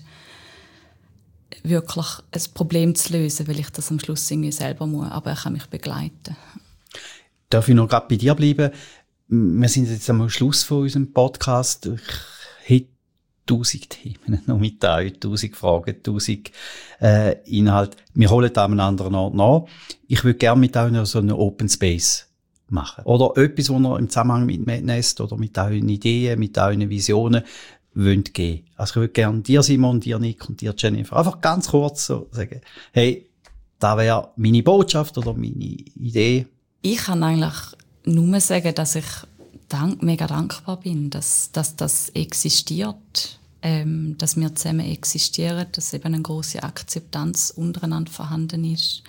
wirklich ein Problem zu lösen, weil ich das am Schluss irgendwie selber muss. Aber er kann mich begleiten. Darf ich noch gerade bei dir bleiben? Wir sind jetzt am Schluss von unserem Podcast. Ich hätte tausend Themen noch mit euch, tausend Fragen, tausend äh, Inhalte. Wir holen da an einem anderen Ort nach. Ich würde gerne mit euch noch so einen Open Space machen. Oder etwas, was ihr im Zusammenhang mit Madness oder mit euren Ideen, mit euren Visionen wollt geben. Also ich würde gerne dir, Simon, dir, Nick und dir, Jennifer, einfach ganz kurz so sagen, hey, da wäre meine Botschaft oder meine Idee. Ich kann eigentlich nur sagen, dass ich dank, mega dankbar bin, dass, dass das existiert, ähm, dass wir zusammen existieren, dass eben eine grosse Akzeptanz untereinander vorhanden ist.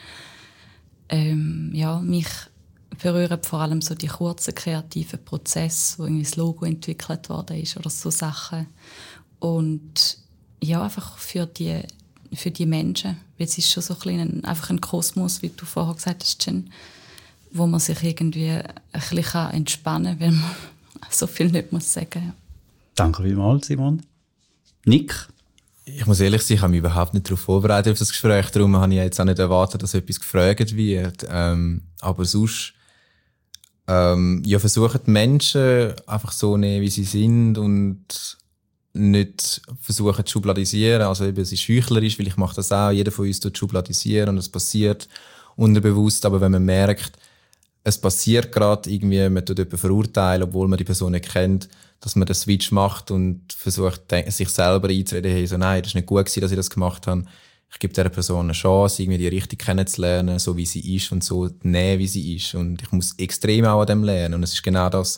Ähm, ja, mich berühren vor allem so die kurzen kreativen Prozesse, wo irgendwie das Logo entwickelt worden ist oder so Sachen. Und ja, einfach für die, für die Menschen, weil es ist schon so ein bisschen einfach ein Kosmos, wie du vorher gesagt hast, Jen, wo man sich irgendwie ein bisschen entspannen kann, weil man so viel nicht muss sagen. Danke vielmals, Simon. Nick? Ich muss ehrlich sein, ich habe mich überhaupt nicht darauf vorbereitet auf das Gespräch. Darum habe ich jetzt auch nicht erwartet, dass etwas gefragt wird. Ähm, aber sonst ähm, ja, versuchen die Menschen einfach so nehmen, wie sie sind und nicht versuchen zu schubladisieren. Also eben, es ist heuchlerisch, weil ich mache das auch. Jeder von uns tut schubladisieren und es passiert unterbewusst. Aber wenn man merkt, es passiert gerade irgendwie, man tut jemanden verurteilen, obwohl man die Person nicht kennt, dass man den Switch macht und versucht, sich selber einzureden, hey, so, nein, das ist nicht gut gewesen, dass ich das gemacht habe. Ich gebe dieser Person eine Chance, irgendwie die richtig kennenzulernen, so wie sie ist und so nehmen, wie sie ist. Und ich muss extrem auch an dem lernen. Und es ist genau das,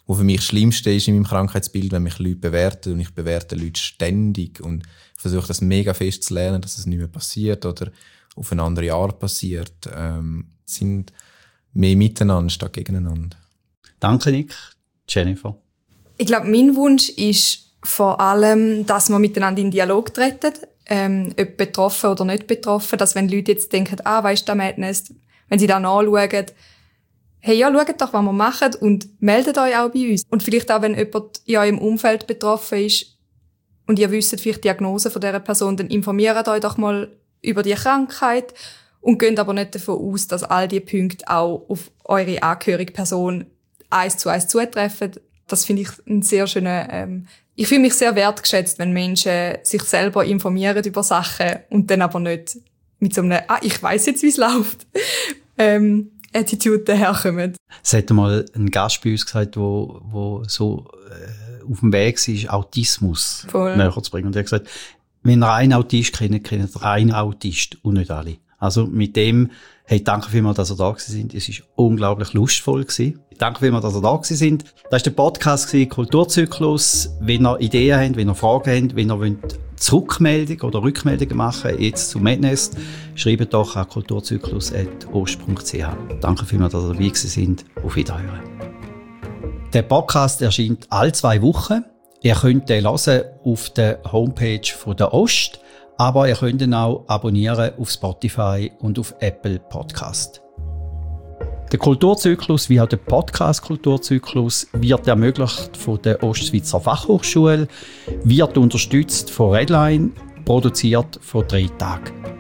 was für mich das Schlimmste ist in meinem Krankheitsbild, wenn mich Leute bewerten und ich bewerte Leute ständig und ich versuche das mega fest zu lernen, dass es nicht mehr passiert oder auf eine andere Art passiert. Ähm, sind mehr miteinander statt gegeneinander. Danke, Nick. Jennifer? Ich glaube, mein Wunsch ist vor allem, dass wir miteinander in Dialog treten, ähm, ob betroffen oder nicht betroffen, dass wenn Leute jetzt denken, ah, weisst du, Madness, wenn sie da nachschauen, hey, ja, schaut doch, was wir machen und meldet euch auch bei uns. Und vielleicht auch, wenn jemand in eurem Umfeld betroffen ist und ihr wisst vielleicht die Diagnose von dieser Person, dann informiert euch doch mal über die Krankheit und geht aber nicht davon aus, dass all diese Punkte auch auf eure angehörige Person eins zu eins zutreffen. Das finde ich ein sehr schöner, ähm, ich fühle mich sehr wertgeschätzt, wenn Menschen sich selber informieren über Sachen und dann aber nicht mit so einem, ah, ich weiss jetzt, wie es läuft, ähm, Attitude daherkommen. Es hat mal ein Gast bei uns gesagt, wo, wo so äh, auf dem Weg war, Autismus Voll. näher zu bringen. Und er hat gesagt, wenn ihr einen Autist kennt, kennt ihr einen Autist und nicht alle. Also mit dem, hey, danke vielmals, dass ihr da gewesen sind. Es war unglaublich lustvoll gewesen. Danke vielmals, dass ihr da gewesen sind. Das war der Podcast gewesen, Kulturzyklus. Wenn ihr Ideen habt, wenn ihr Fragen habt, wenn ihr wollt Zurückmeldung oder Rückmeldungen machen jetzt zu Madness, schreibt doch an kulturzyklus at ost punkt c h. Danke vielmals, dass ihr dabei gewesen sind. Auf Wiederhören. Der Podcast erscheint alle zwei Wochen. Ihr könnt den hören auf der Homepage von der Ost, aber ihr könnt ihn auch abonnieren auf Spotify und auf Apple Podcast. Der Kulturzyklus wie auch der Podcast Kulturzyklus wird ermöglicht von der Ostschweizer Fachhochschule, wird unterstützt von Redline, produziert von drei Tagen.